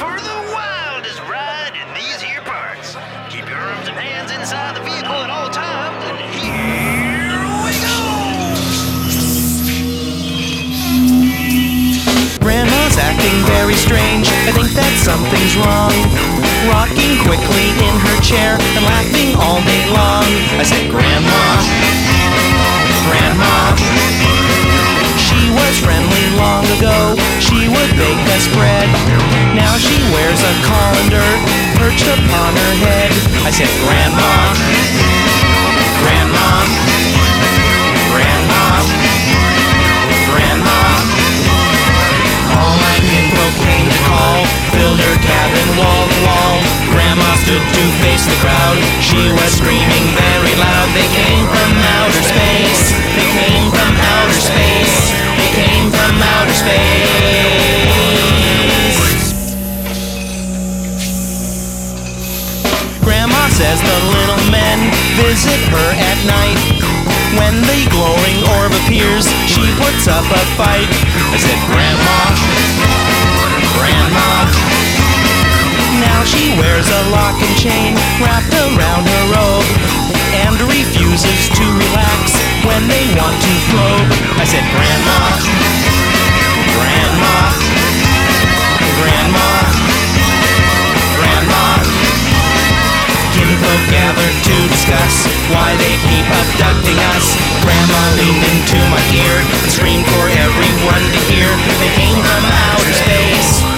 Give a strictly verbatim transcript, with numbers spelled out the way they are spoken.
for the wildest ride in these here parts. Keep your arms and hands inside the vehicle at all times, and here we go! Grandma's acting very strange, I think that something's wrong. Rocking quickly in her chair and laughing all day long. I said, Grandma, Grandma. She was friendly long ago, she would bake us bread. Now she wears a colander perched upon her head. I said, Grandma, Grandma, Grandma, Grandma. All my people came to call, filled her cabin wall to wall. Grandma stood to face the crowd, she was screaming very loud. They came from outer space, they came from outer space, they came from outer space. Grandma says the little men visit her at night. When the glowing orb appears, she puts up a fight. I said, Grandma, Grandma. Now she wears a lock and chain wrapped around her robe and refuses to relax when they want to probe. I said, Grandma, Grandma, Grandma, Grandma. Kinfolk gathered to discuss why they keep abducting us. Grandma leaned into my ear and screamed for everyone to hear. They came from outer space.